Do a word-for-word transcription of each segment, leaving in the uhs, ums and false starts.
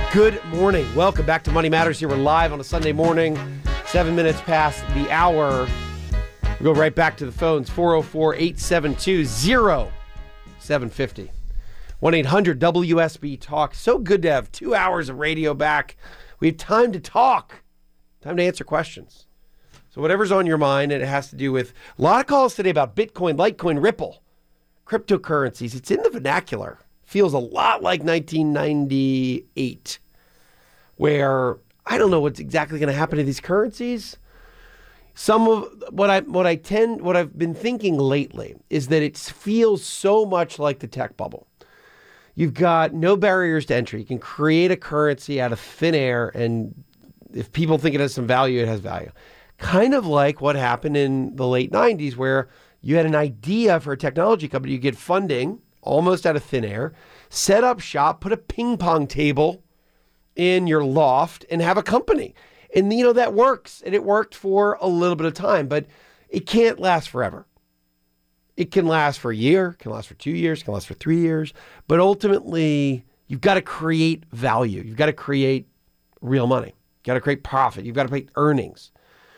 Good morning. Welcome back to Money Matters. Here we're live on a Sunday morning, seven minutes past the hour. We'll go right back to the phones, four oh four, eight seven two, oh seven five oh. one eight hundred W S B Talk. So good to have two hours of radio back. We have time to talk, time to answer questions. So whatever's on your mind, and it has to do with a lot of calls today about Bitcoin, Litecoin, Ripple, cryptocurrencies. It's in the vernacular. Feels a lot like nineteen ninety-eight, where I don't know what's exactly going to happen to these currencies. Some of what I what I tend what I've been thinking lately is that it feels so much like the tech bubble. You've got no barriers to entry. You can create a currency out of thin air, and if people think it has some value, it has value. Kind of like what happened in the late nineties, where you had an idea for a technology company, you get funding almost out of thin air, set up shop, put a ping pong table in your loft and have a company. And, you know, that works. And it worked for a little bit of time, but it can't last forever. It can last for a year, can last for two years, can last for three years. But ultimately, you've got to create value. You've got to create real money. You've got to create profit. You've got to create earnings.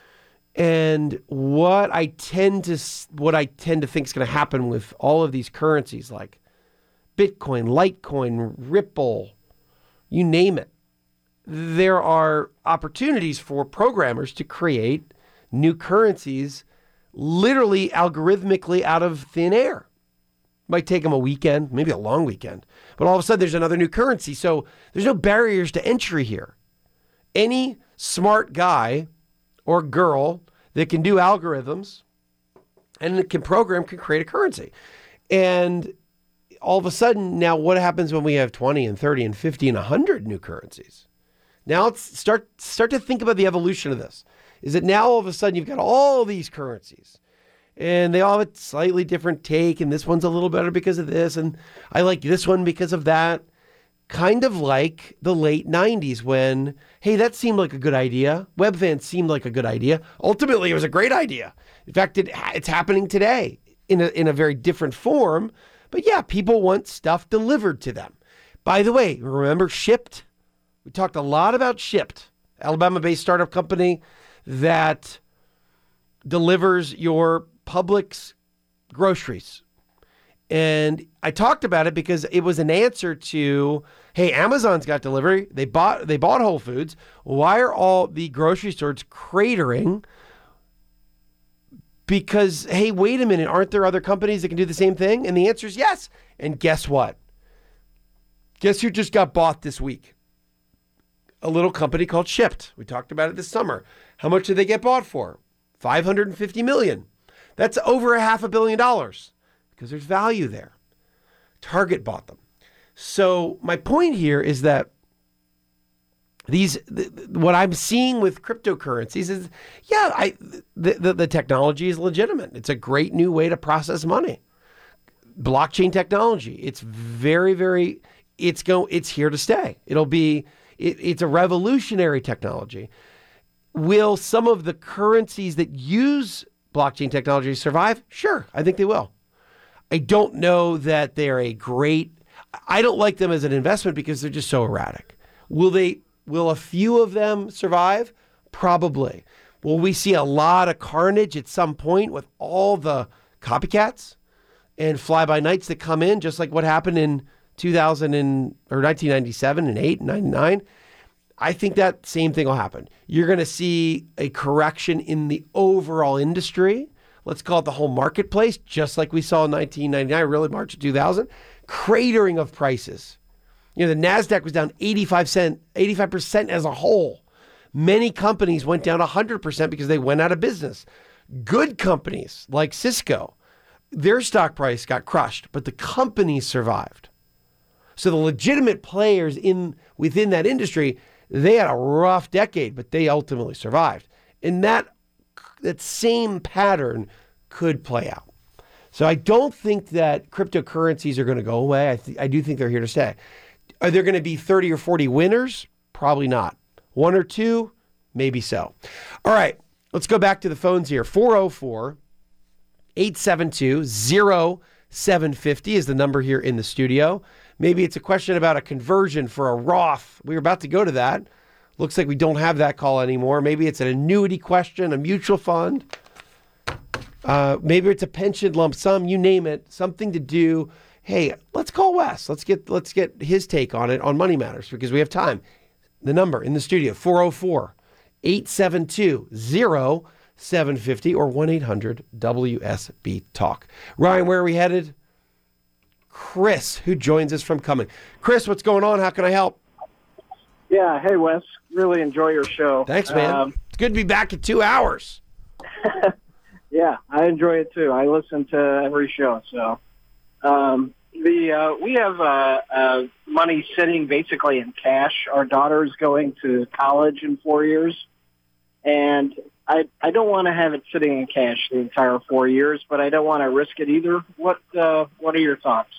And what I tend to what I tend to think is going to happen with all of these currencies like Bitcoin, Litecoin, Ripple, you name it, there are opportunities for programmers to create new currencies literally algorithmically out of thin air. Might take them a weekend, maybe a long weekend, but all of a sudden there's another new currency. So there's no barriers to entry here. Any smart guy or girl that can do algorithms and can program can create a currency. And all of a sudden, now what happens when we have twenty and thirty and fifty and one hundred new currencies? Now let's start, start to think about the evolution of this. Is that now all of a sudden you've got all these currencies and they all have a slightly different take, and this one's a little better because of this, and I like this one because of that. Kind of like the late nineties when, hey, that seemed like a good idea. Webvan seemed like a good idea. Ultimately, it was a great idea. In fact, it, it's happening today in a, in a very different form. But yeah, people want stuff delivered to them. By the way, remember Shipt? We talked a lot about Shipt, Alabama-based startup company that delivers your Publix groceries. And I talked about it because it was an answer to, hey, Amazon's got delivery. They bought they bought Whole Foods. Why are all the grocery stores cratering? Because, hey, wait a minute, aren't there other companies that can do the same thing? And the answer is yes. And guess what? Guess who just got bought this week? A little company called Shipt. We talked about it this summer. How much did they get bought for? five hundred fifty million dollars. That's over a half a billion dollars. Because there's value there. Target bought them. So my point here is that these, th- what I'm seeing with cryptocurrencies is, yeah, I the, the, the technology is legitimate. It's a great new way to process money. Blockchain technology. It's very, very, it's go, it's here to stay. It'll be, it, it's a revolutionary technology. Will some of the currencies that use blockchain technology survive? Sure, I think they will. I don't know that they're a great, I don't like them as an investment because they're just so erratic. Will they, will a few of them survive? Probably. Will we see a lot of carnage at some point with all the copycats and fly-by-nights that come in, just like what happened in two thousand and, or nineteen ninety-seven and eight and ninety-nine? I think that same thing will happen. You're going to see a correction in the overall industry. Let's call it the whole marketplace, just like we saw in nineteen ninety-nine, really March of two thousand, cratering of prices. You know, the NASDAQ was down eighty-five cent, eighty-five percent as a whole. Many companies went down one hundred percent because they went out of business. Good companies like Cisco, their stock price got crushed, but the companies survived. So the legitimate players in within that industry, they had a rough decade, but they ultimately survived. And that that same pattern could play out. So I don't think that cryptocurrencies are going to go away. I, th- I do think they're here to stay. Are there going to be thirty or forty winners? Probably not. One or two? Maybe so. All right, let's go back to the phones here. four oh four, eight seven two, oh seven five oh is the number here in the studio. Maybe it's a question about a conversion for a Roth. We were about to go to that. Looks like we don't have that call anymore. Maybe it's an annuity question, a mutual fund. Uh, maybe it's a pension lump sum, you name it, something to do. Hey, let's call Wes. Let's get let's get his take on it on Money Matters because we have time. The number in the studio, four oh four, eight seven two, oh seven five oh or one eight hundred W S B Talk. Ryan, where are we headed? Chris, who joins us from Cumming. Chris, what's going on? How can I help? Yeah, hey, Wes. Really enjoy your show. Thanks, man. Um, it's good to be back in two hours. Yeah, I enjoy it too. I listen to every show. So um, the uh, we have uh, uh, money sitting basically in cash. Our daughter's going to college in four years, and I I don't want to have it sitting in cash the entire four years, but I don't want to risk it either. What uh, What are your thoughts?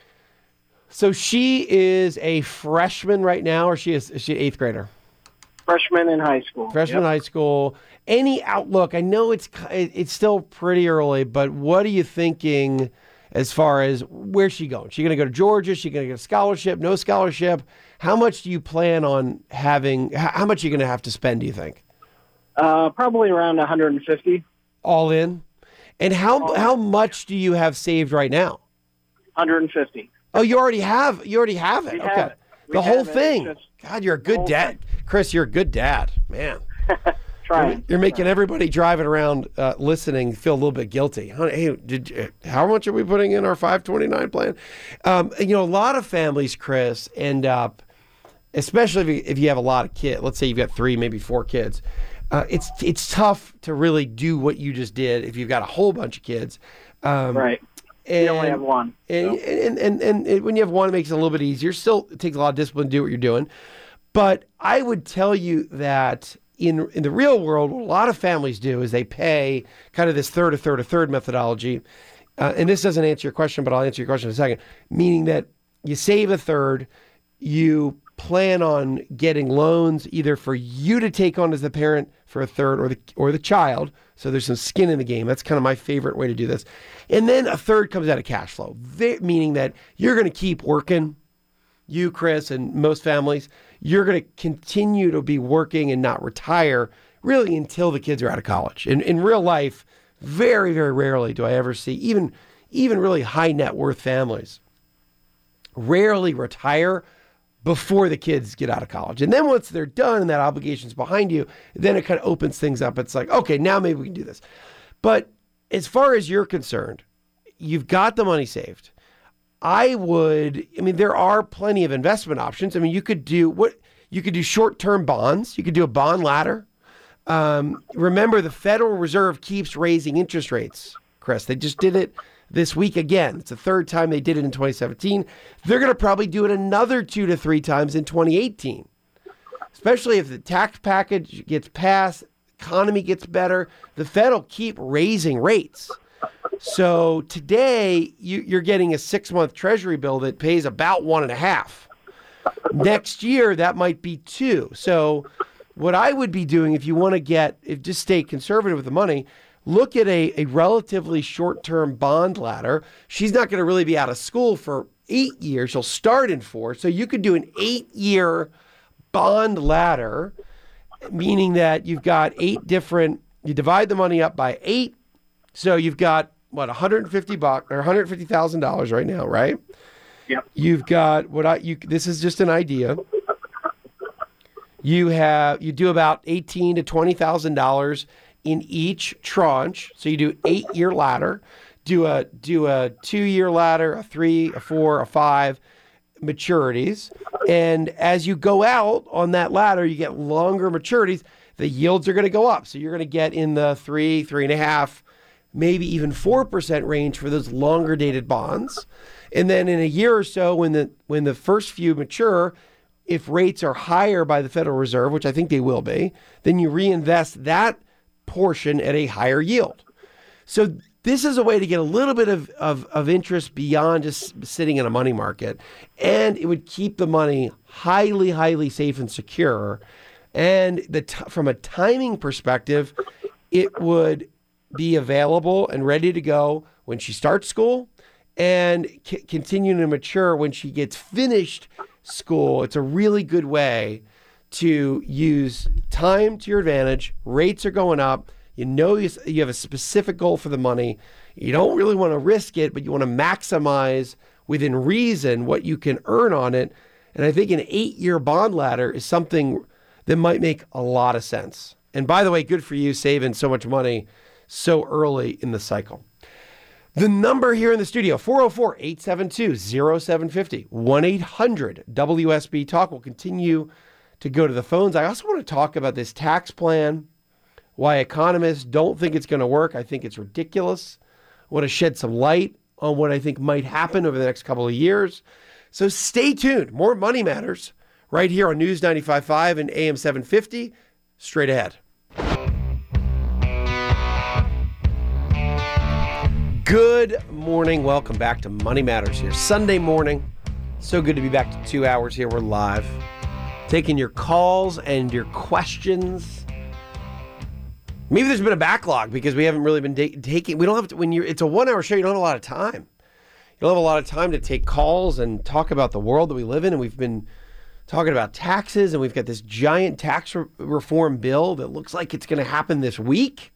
So she is a freshman right now, or she is, is she an eighth grader? Freshman in high school. Freshman in yep. high school. Any outlook? I know it's it's still pretty early, but what are you thinking as far as where's she going? She going to go to Georgia? Is she going to get a scholarship? No scholarship? How much do you plan on having? How much are you going to have to spend, do you think? Uh, probably around one hundred fifty. All in? And how All how in. much do you have saved right now? one hundred fifty. Oh, you already have you already have it. We okay. have it. The We whole have it. thing. It's just God, you're a good dad. thing. Chris, you're a good dad. Man. Trying. You're, you're making everybody driving around uh, listening feel a little bit guilty. Honey, hey, did you, how much are we putting in our five twenty-nine plan? Um, you know, a lot of families, Chris, end up, especially if you, if you have a lot of kids. Let's say you've got three, maybe four kids. Uh, it's it's tough to really do what you just did if you've got a whole bunch of kids. Um, right. And, you only have one. And, So. and, and, and, and when you have one, it makes it a little bit easier. Still, it takes a lot of discipline to do what you're doing. But I would tell you that in in the real world, what a lot of families do is they pay kind of this third, a third, a third methodology. Uh, and this doesn't answer your question, but I'll answer your question in a second. Meaning that you save a third, you plan on getting loans either for you to take on as the parent for a third or the or the child. So there's some skin in the game. That's kind of my favorite way to do this. And then a third comes out of cash flow, they, meaning that you're going to keep working. You, Chris, and most families, you're going to continue to be working and not retire really until the kids are out of college. In in real life, very, very rarely do I ever see even even really high net worth families rarely retire before the kids get out of college. And then once they're done and that obligation's behind you, then it kind of opens things up. It's like, okay, now maybe we can do this. But as far as you're concerned, you've got the money saved. I would, I mean, there are plenty of investment options. I mean, you could do what you could do short-term bonds. You could do a bond ladder. Um, remember, the Federal Reserve keeps raising interest rates, Chris. They just did it this week again. It's the third time they did it in twenty seventeen. They're going to probably do it another two to three times in twenty eighteen, especially if the tax package gets passed, economy gets better. The Fed will keep raising rates. So today you, you're getting a six-month Treasury bill that pays about one and a half. Next year, that might be two. So what I would be doing if you want to get, if just stay conservative with the money, look at a, a relatively short-term bond ladder. She's not going to really be out of school for eight years. She'll start in four. So you could do an eight-year bond ladder, meaning that you've got eight different, you divide the money up by eight. So you've got, what, one hundred fifty bucks or one hundred fifty thousand dollars right now, right? Yep. You've got what I, you, this is just an idea. You have, you do about eighteen to twenty thousand dollars in each tranche. So you do eight year ladder, do a, do a two year ladder, a three, a four, a five maturities. And as you go out on that ladder, you get longer maturities. The yields are going to go up. So you're going to get in the three, three and a half, maybe even four percent range for those longer dated bonds. And then in a year or so, when the when the first few mature, if rates are higher by the Federal Reserve, which I think they will be, then you reinvest that portion at a higher yield. So this is a way to get a little bit of, of, of interest beyond just sitting in a money market. And it would keep the money highly, highly safe and secure. And the t- from a timing perspective, it would be available and ready to go when she starts school and c- continuing to mature when she gets finished school. It's a really good way to use time to your advantage. Rates are going up. You know you, you have a specific goal for the money. You don't really want to risk it, but you want to maximize within reason what you can earn on it. And I think an eight-year bond ladder is something that might make a lot of sense. And by the way, good for you saving so much money so early in the cycle. The number here in the studio, four oh four, eight seven two, oh seven five oh, one eight hundred W S B Talk. We'll continue to go to the phones. I also want to talk about this tax plan, why economists don't think it's going to work. I think it's ridiculous. I want to shed some light on what I think might happen over the next couple of years. So stay tuned. More Money Matters right here on News ninety-five point five and A M seven fifty. Straight ahead. Good morning. Welcome back to Money Matters here. Sunday morning. So good to be back to two hours here. We're live. Taking your calls and your questions. Maybe there's been a backlog because we haven't really been da- taking, we don't have to, when you're, it's a one hour show, you don't have a lot of time. You don't have a lot of time to take calls and talk about the world that we live in. And we've been talking about taxes, and we've got this giant tax re- reform bill that looks like it's going to happen this week.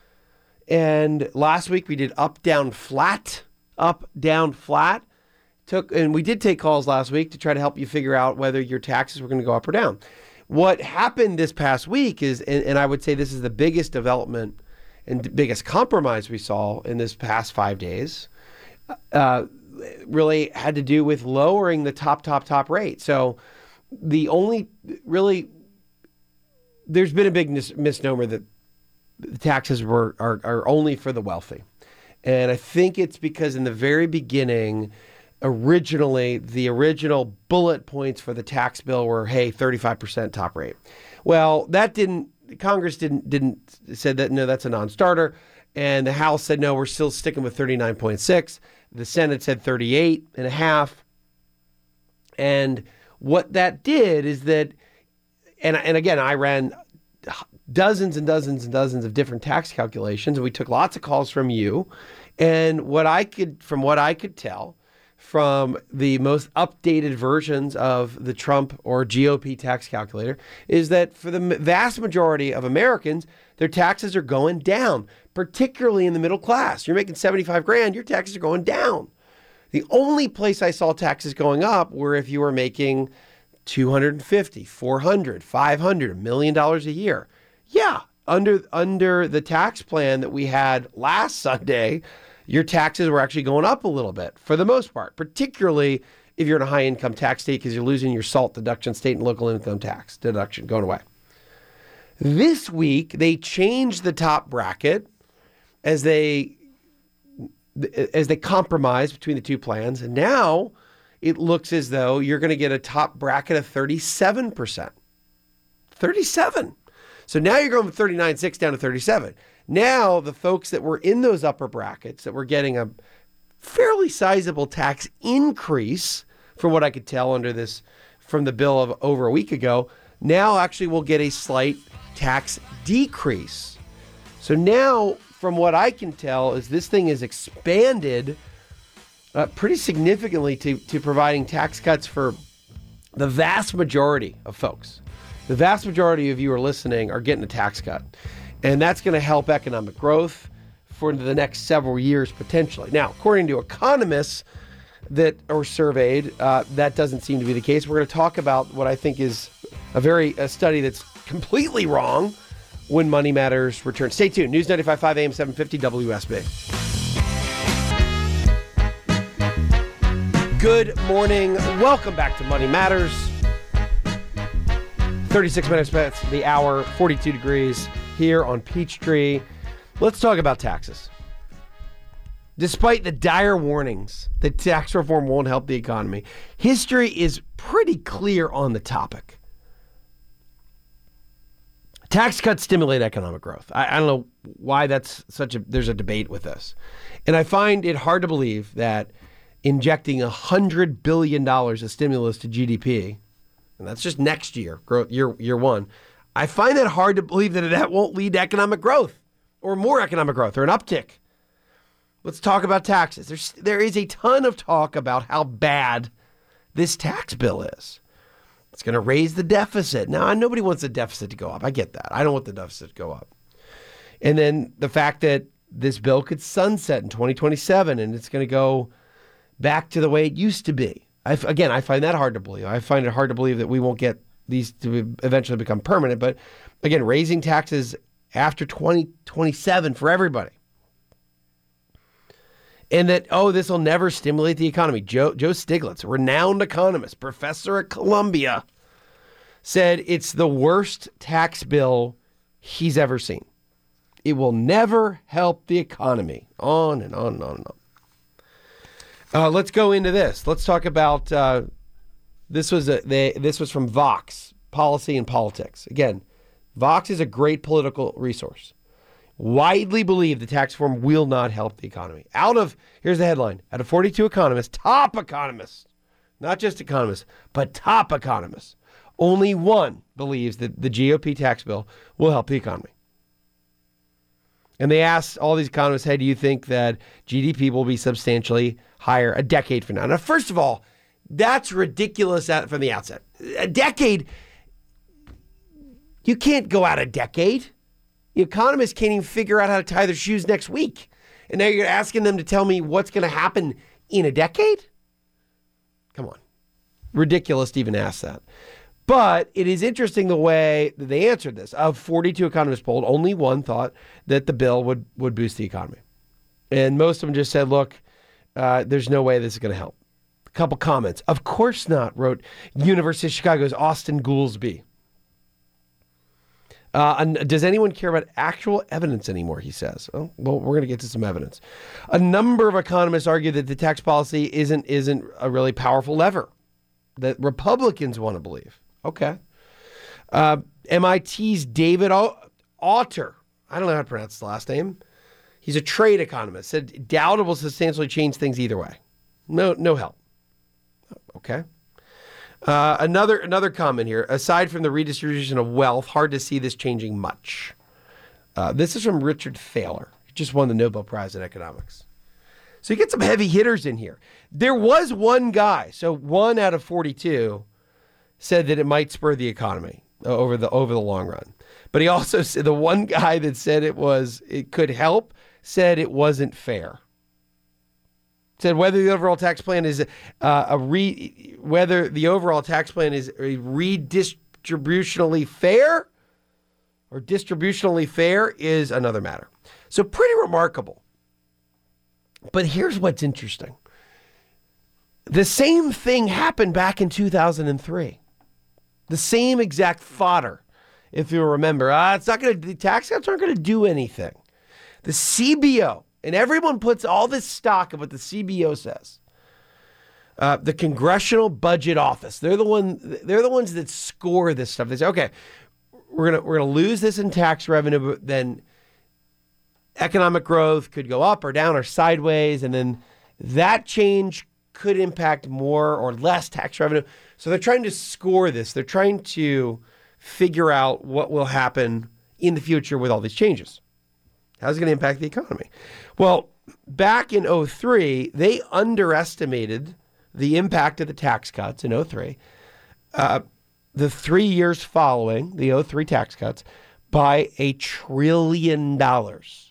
And last week we did up, down, flat, up, down, flat. Took, and we did take calls last week to try to help you figure out whether your taxes were going to go up or down. What happened this past week is, and, and I would say this is the biggest development and biggest compromise we saw in this past five days, uh, really had to do with lowering the top, top, top rate. So the only really, there's been a big mis- misnomer that the taxes were are, are only for the wealthy. And I think it's because in the very beginning, originally, the original bullet points for the tax bill were, hey, thirty-five percent top rate. Well, that didn't, Congress didn't, didn't said that, no, that's a non-starter. And the House said, no, we're still sticking with thirty-nine point six. The Senate said thirty-eight and a half. And what that did is that, and, and again, I ran dozens and dozens and dozens of different tax calculations, and we took lots of calls from you. And what I could, from what I could tell, from the most updated versions of the Trump or G O P tax calculator, is that for the vast majority of Americans, their taxes are going down, particularly in the middle class. You're making seventy-five grand, your taxes are going down. The only place I saw taxes going up were if you were making two hundred fifty, four hundred, five hundred, a million dollars a year. Yeah, under under the tax plan that we had last Sunday, your taxes were actually going up a little bit for the most part, particularly if you're in a high income tax state because you're losing your SALT deduction, state and local income tax deduction going away. This week, they changed the top bracket as they as they compromise between the two plans. And now it looks as though you're going to get a top bracket of thirty-seven percent. thirty-seven. So now you're going from thirty-nine point six down to thirty-seven. Now the folks that were in those upper brackets that were getting a fairly sizable tax increase, from what I could tell under this, from the bill of over a week ago, now actually will get a slight tax decrease. So now, from what I can tell, is this thing is expanded uh, pretty significantly to, to providing tax cuts for the vast majority of folks. The vast majority of you are listening are getting a tax cut. And that's going to help economic growth for the next several years, potentially. Now, according to economists that are surveyed, uh, that doesn't seem to be the case. We're going to talk about what I think is a very a study that's completely wrong when Money Matters returns. Stay tuned. News ninety-five point five, A M seven fifty, W S B. Good morning. Welcome back to Money Matters. thirty-six minutes past the hour, forty-two degrees here on Peachtree. Let's talk about taxes. Despite the dire warnings that tax reform won't help the economy, history is pretty clear on the topic. Tax cuts stimulate economic growth. I, I don't know why that's such a, there's a debate with this. And I find it hard to believe that injecting one hundred billion dollars of stimulus to G D P, and that's just next year, growth, year, year one, I find it hard to believe that that won't lead to economic growth or more economic growth or an uptick. let's talk about taxes. There's, there is a ton of talk about how bad this tax bill is. It's going to raise the deficit. Now, nobody wants the deficit to go up. I get that. I don't want the deficit to go up. And then the fact that this bill could sunset in twenty twenty-seven and it's going to go back to the way it used to be. I, again, I find that hard to believe. I find it hard to believe that we won't get these to eventually become permanent. But again, raising taxes after twenty twenty-seven for everybody. And that, oh, this will never stimulate the economy. Joe, Joe Stiglitz, a renowned economist, professor at Columbia, said it's the worst tax bill he's ever seen. It will never help the economy. On and on and on and on. Uh, let's go into this. Let's talk about, uh, this was a, they, this was from Vox, Policy and Politics. Again, Vox is a great political resource. Widely believed the tax reform will not help the economy. Out of, here's the headline, out of forty-two economists, top economists, not just economists, but top economists, only one believes that the G O P tax bill will help the economy. And they asked all these economists, hey, do you think that G D P will be substantially higher a decade from now? Now, first of all, that's ridiculous from the outset. A decade, you can't go out a decade. The economists can't even figure out how to tie their shoes next week. And now you're asking them to tell me what's going to happen in a decade? Come on. Ridiculous to even ask that. But it is interesting the way that they answered this. Of forty-two economists polled, only one thought that the bill would, would boost the economy. And most of them just said, look, uh, there's no way this is going to help. A couple comments. Of course not, wrote University of Chicago's Austin Goolsbee. Uh, and does anyone care about actual evidence anymore, he says. Oh, well, we're going to get to some evidence. A number of economists argue that the tax policy isn't, isn't a really powerful lever that Republicans want to believe. Okay. Uh, M I T's David Autor, I don't know how to pronounce his last name. He's a trade economist, said doubt it will substantially change things either way. No, no help. Okay. Uh, another another comment here. Aside from the redistribution of wealth, hard to see this changing much. Uh, this is from Richard Thaler. He just won the Nobel Prize in economics. So you get some heavy hitters in here. There was one guy, so one out of forty-two, said that it might spur the economy over the over the long run. But he also said the one guy that said it was it could help said it wasn't fair. Said whether the overall tax plan is uh, a re whether the overall tax plan is a redistributionally fair or distributionally fair is another matter. So pretty remarkable. But here's what's interesting. The same thing happened back in two thousand three. The same exact fodder. If you remember, ah, it's not going to, the tax cuts aren't going to do anything. The C B O, and everyone puts all this stock of what the C B O says. Uh, the Congressional Budget Office, they're the one, they're the ones that score this stuff. They say, okay, we're gonna we're gonna lose this in tax revenue, but then economic growth could go up or down or sideways, and then that change could impact more or less tax revenue. So they're trying to score this. They're trying to figure out what will happen in the future with all these changes. How's it going to impact the economy? Well, back in oh three, they underestimated the impact of the tax cuts in oh three, uh, the three years following the oh three tax cuts, by a trillion dollars.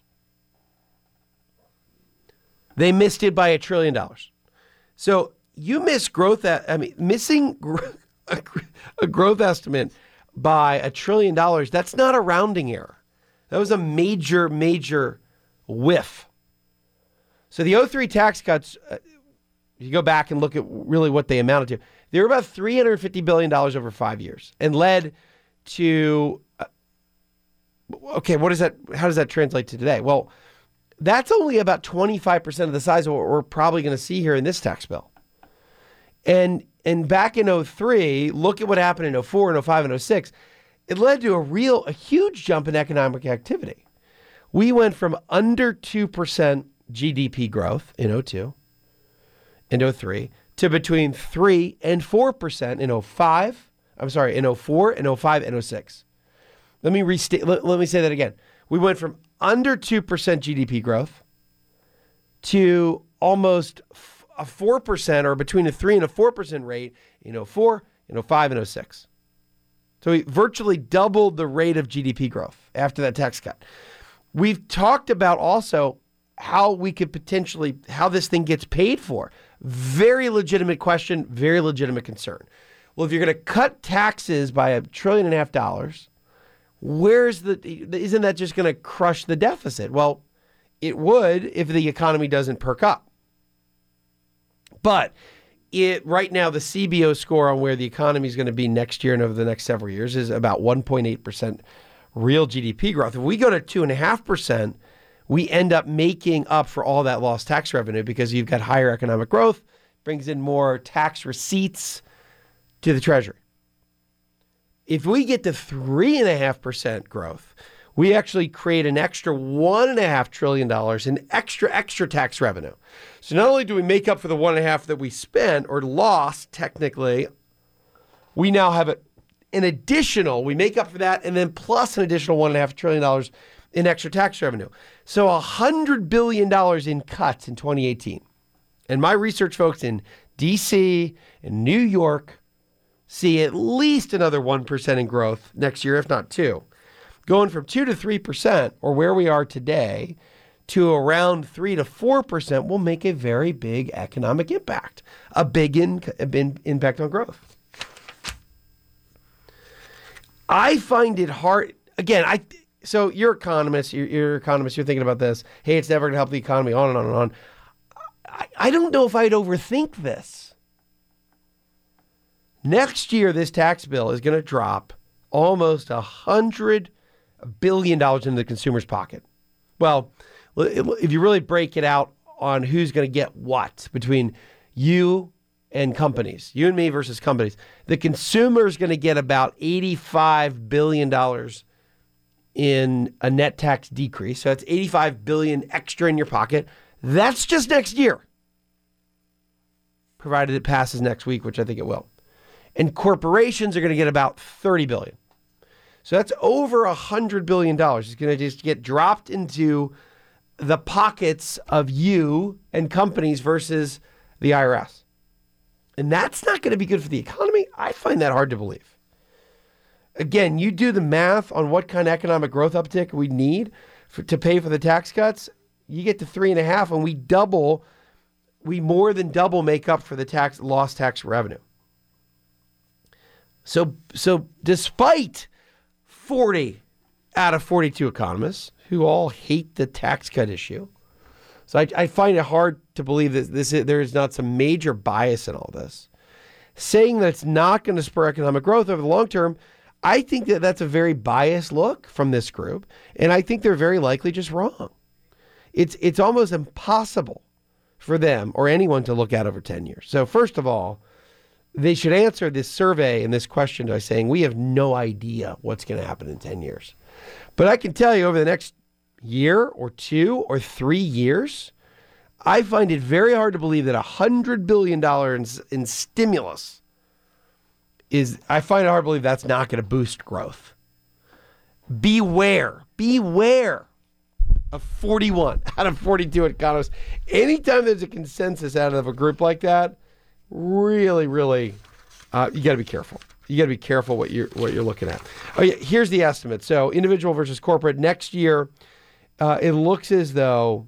They missed it by a trillion dollars. So you miss growth. I mean, missing a growth estimate by a trillion dollars, that's not a rounding error. That was a major, major whiff. So the oh three tax cuts, uh, you go back and look at really what they amounted to. They were about three hundred fifty billion dollars over five years and led to, uh, okay, what is that? How does that translate to today? Well, that's only about twenty-five percent of the size of what we're probably going to see here in this tax bill. And and back in oh three, look at what happened in oh four and oh five and oh six. It led to a real, a huge jump in economic activity. We went from under two percent G D P growth in oh two and oh three to between three and four percent in oh five. I'm sorry, in oh four and oh five and oh six. Let me restate, let, let me say that again. We went from under two percent G D P growth to almost f- a four percent or between a three and a four percent rate in oh four, in oh five, and oh six. So we virtually doubled the rate of G D P growth after that tax cut. We've talked about also how we could potentially, how this thing gets paid for. Very legitimate question, very legitimate concern. Well, if you're going to cut taxes by a trillion and a half dollars, where's the, isn't that just going to crush the deficit? Well, it would if the economy doesn't perk up. But it right now, the C B O score on where the economy is going to be next year and over the next several years is about one point eight percent real G D P growth. If we go to two point five percent, we end up making up for all that lost tax revenue because you've got higher economic growth, brings in more tax receipts to the Treasury. If we get to three point five percent growth, we actually create an extra one point five trillion dollars in extra, extra tax revenue. So not only do we make up for the one point five that we spent or lost technically, we now have a, an additional, we make up for that, and then plus an additional one point five trillion dollars in extra tax revenue. So one hundred billion dollars in cuts in twenty eighteen. And my research folks in D C and New York see at least another one percent in growth next year, if not two. Going from two to three percent, or where we are today, to around three to four percent will make a very big economic impact, a big in, in, impact on growth. I find it hard, again, I so you're economists, you're, you're economists, you're thinking about this, hey, it's never going to help the economy, on and on and on. I, I don't know if I'd overthink this. Next year, this tax bill is going to drop almost one hundred billion dollars into the consumer's pocket. Well, if you really break it out on who's going to get what between you and companies, you and me versus companies, the consumer is going to get about eighty-five billion dollars in a net tax decrease. So that's eighty-five billion dollars extra in your pocket. That's just next year, provided it passes next week, which I think it will. And corporations are going to get about thirty billion dollars. So that's over one hundred billion dollars. It's going to just get dropped into the pockets of you and companies versus the I R S. And that's not going to be good for the economy. I find that hard to believe. Again, you do the math on what kind of economic growth uptick we need for, to pay for the tax cuts, you get to three and a half, and we double, we more than double make up for the tax lost tax revenue. So, so despite forty out of forty-two economists who all hate the tax cut issue, so I, I find it hard to believe that this is, there is not some major bias in all this. Saying that it's not going to spur economic growth over the long term, I think that that's a very biased look from this group, and I think they're very likely just wrong. It's it's almost impossible for them or anyone to look at over ten years. So first of all, they should answer this survey and this question by saying, we have no idea what's going to happen in ten years. But I can tell you over the next year or two or three years, I find it very hard to believe that one hundred billion dollars in, in stimulus is, I find it hard to believe that's not going to boost growth. Beware, beware of forty-one out of forty-two economists. Anytime there's a consensus out of a group like that, really, really, uh, you got to be careful. You got to be careful what you're what you're looking at. Oh yeah, here's the estimate. So individual versus corporate next year, uh, it looks as though.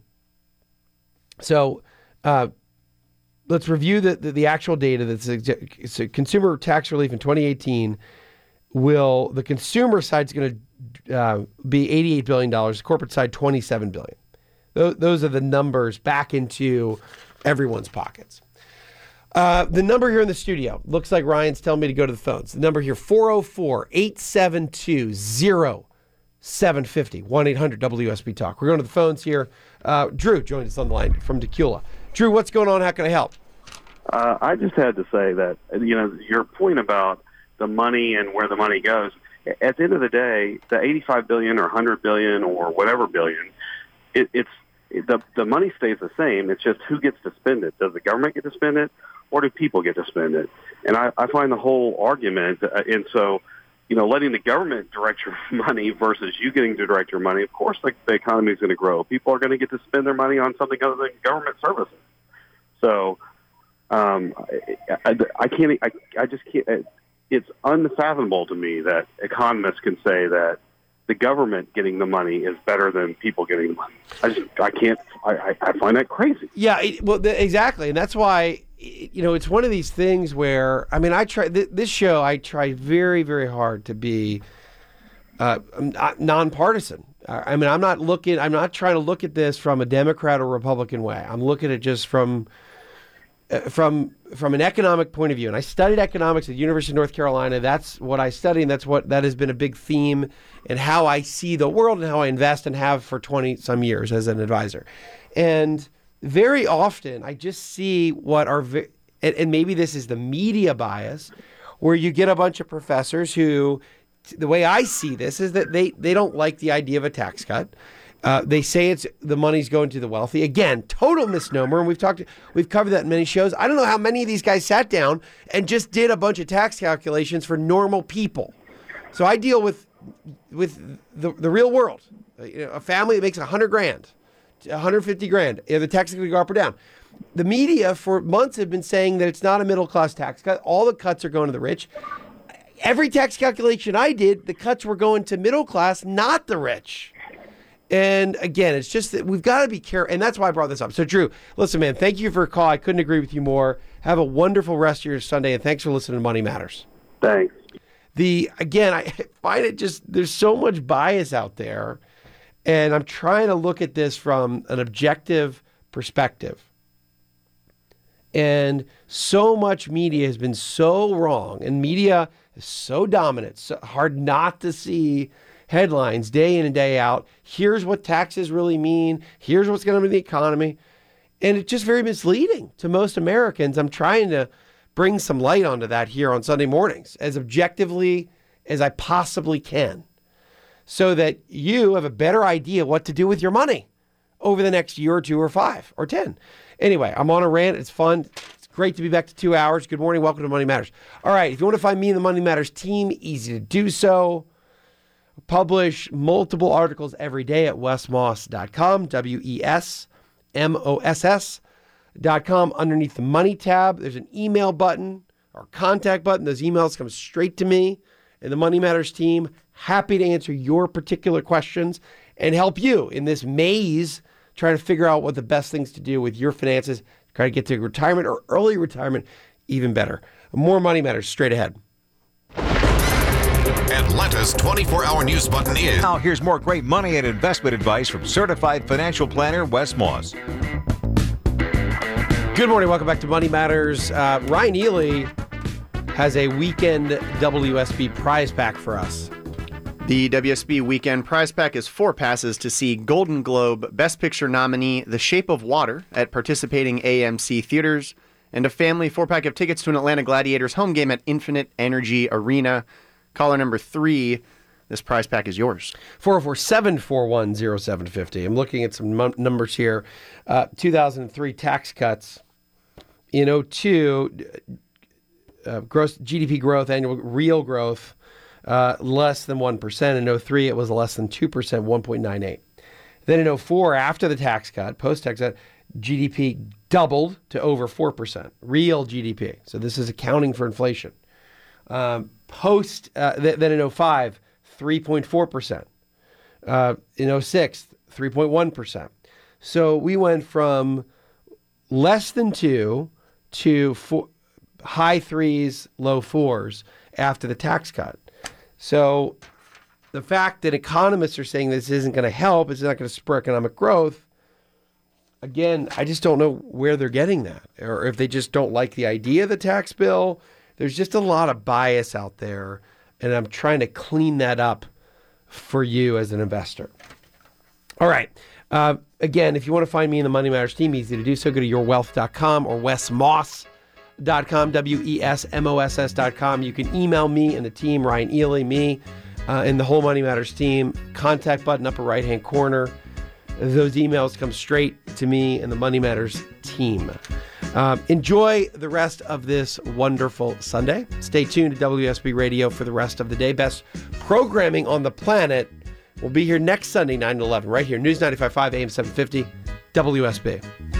So, uh, let's review the, the the actual data. That's so consumer tax relief in twenty eighteen. Will the consumer side is going to uh, be eighty-eight billion dollars, the corporate side twenty-seven billion dollars. Those, those are the numbers back into everyone's pockets. Uh, the number here in the studio, looks like Ryan's telling me to go to the phones. The number here, four oh four, eight seven two, oh seven five oh, one eight hundred W S B Talk. We're going to the phones here. Uh, Drew joined us on the line from Decula. Drew, what's going on? How can I help? Uh, I just had to say that, you know, your point about the money and where the money goes, at the end of the day, the eighty-five billion dollars or one hundred billion dollars or whatever billion, it, it's the the money stays the same. It's just who gets to spend it. Does the government get to spend it, or do people get to spend it? And I, I find the whole argument, uh, and so you know, letting the government direct your money versus you getting to direct your money, of course, like the economy is going to grow. People are going to get to spend their money on something other than government services. So um, I, I, I can't, I, I just can't, it's unfathomable to me that economists can say that the government getting the money is better than people getting the money. I just, I can't, I, I find that crazy. Yeah, it, well, the, exactly. And that's why, you know, it's one of these things where, I mean, I try, th- this show, I try very, very hard to be uh, nonpartisan. I mean, I'm not looking, I'm not trying to look at this from a Democrat or Republican way. I'm looking at it just from, uh, from, from an economic point of view. And I studied economics at the University of North Carolina. That's what I study, and that's what, that has been a big theme in how I see the world and how I invest and have for twenty some years as an advisor. And very often I just see what are, and, and maybe this is the media bias, where you get a bunch of professors who, the way I see this is that they, they don't like the idea of a tax cut. Uh, they say it's the money's going to the wealthy. Again, total misnomer. And we've talked, we've covered that in many shows. I don't know how many of these guys sat down and just did a bunch of tax calculations for normal people. So I deal with, with the, the real world. You know, a family that makes a hundred grand, one hundred fifty grand. You know, the tax is going to go up or down. The media for months have been saying that it's not a middle class tax cut. All the cuts are going to the rich. Every tax calculation I did, the cuts were going to middle class, not the rich. And again, it's just that we've got to be careful. And that's why I brought this up. So Drew, listen, man, thank you for a call. I couldn't agree with you more. Have a wonderful rest of your Sunday. And thanks for listening to Money Matters. Thanks. The, again, I find it just, there's so much bias out there. And I'm trying to look at this from an objective perspective. And so much media has been so wrong. And media is so dominant. So hard not to see headlines day in and day out. Here's what taxes really mean. Here's what's going to be the economy. And it's just very misleading to most Americans. I'm trying to bring some light onto that here on Sunday mornings as objectively as I possibly can, so that you have a better idea what to do with your money over the next year or two or five or ten. Anyway, I'm on a rant. It's fun. It's great to be back to two hours. Good morning. Welcome to Money Matters. All right. If you want to find me and the Money Matters team, easy to do so. Publish multiple articles every day at wes moss dot com, W E S M O S S dot com. Underneath the Money tab, there's an email button or contact button. Those emails come straight to me and the Money Matters team. Happy to answer your particular questions and help you in this maze trying to figure out what the best things to do with your finances, try to get to retirement or early retirement, even better. More Money Matters straight ahead. Atlanta's twenty-four hour news button is... Now here's more great money and investment advice from certified financial planner Wes Moss. Good morning. Welcome back to Money Matters. Uh, Ryan Ely has a weekend W S B prize pack for us. The W S B Weekend Prize Pack is four passes to see Golden Globe Best Picture nominee The Shape of Water at participating A M C theaters, and a family four-pack of tickets to an Atlanta Gladiators home game at Infinite Energy Arena. Caller number three, this prize pack is yours. four oh four, seven four one, oh seven five oh. I'm looking at some m- numbers here. Uh, two thousand three tax cuts. In oh two, uh, gross G D P growth, annual real growth, uh, less than one percent. In oh three, it was less than two percent, one point nine eight. Then in oh four, after the tax cut, post-tax cut, G D P doubled to over four percent. Real G D P. So this is accounting for inflation. Um, post, uh, th- then in oh five, three point four percent. Uh, in oh six, three point one percent. So we went from less than two to four, high threes, low fours after the tax cut. So the fact that economists are saying this isn't going to help, it's not going to spur economic growth, again, I just don't know where they're getting that, or if they just don't like the idea of the tax bill. There's just a lot of bias out there, and I'm trying to clean that up for you as an investor. All right. Uh, again, if you want to find me in the Money Matters team, easy to do so. Go to your wealth dot com or wes moss dot com, W E S M O S S dot com. You can email me and the team, Ryan Ely, me, uh, and the whole Money Matters team. Contact button, upper right-hand corner. Those emails come straight to me and the Money Matters team. Um, enjoy the rest of this wonderful Sunday. Stay tuned to W S B Radio for the rest of the day. Best programming on the planet. We'll be here next Sunday, nine to eleven, right here. News ninety-five point five, A M seven fifty, W S B.